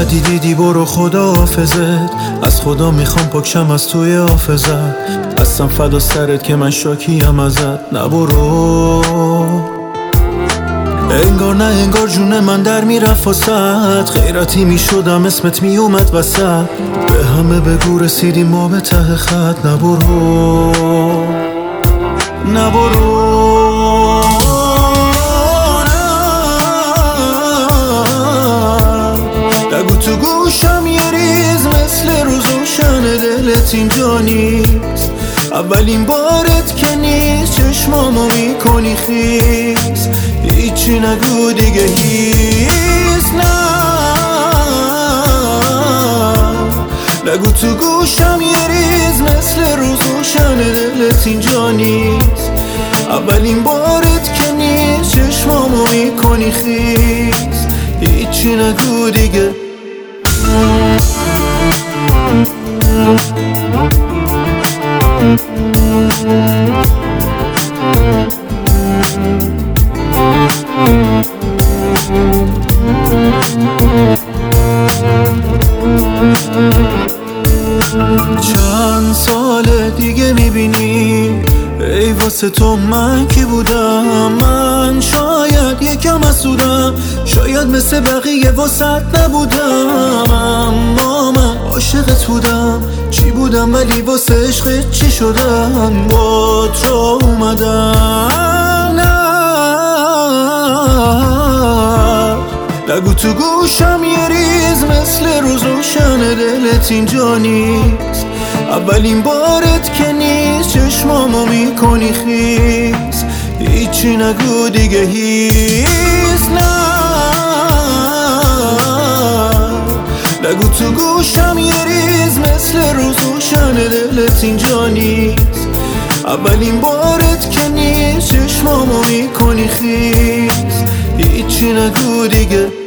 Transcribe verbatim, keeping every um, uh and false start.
اومدی دیدی برو خدا حافظت، از خدا میخوام پاکشم از توی حافظت. هستم فدا سرت که من شاکیم ازت، نبرو. انگار نه انگار جون من در میرفت واسد، غیرتی میشدم اسمت میومد وسط. به همه بگو رسیدیم ما به ته خط، نبرو نبرو. نگو تو گوشم یه ریز مثل روز روشن دلت اینجا نیست، اولین بارت که نیست چشمامو میکنی خیز. هیچی نگو دیگه هیچ، نه نگو تو گوشم یه ریز مثل روز روشن دلت اینجا نیست، اولین بارت که نیست چشمامو میکنی خیز. هیچی نگو دیگه. چند سال دیگه میبینی ای واسه تو من کی بودم. من شاید یکم حسودم، شاید مثل بقیه واسط نبودم، اما من عاشقت بودم. چی بودم ولی واسه عشقت چی شدم، با تو اومدم. نگو تو گوشم یه ریز مثل روز روشن دلت اینجا نیست، اولین بارت که نیست چشمامو میکنی خیز. هیچی نگو دیگه هیچ، نه نگو تو گوشم یه ریز مثل روز روشن دلت اینجا نیست، اولین بارت که نیست چشمامو میکنی خیز. هیچی نگو دیگه.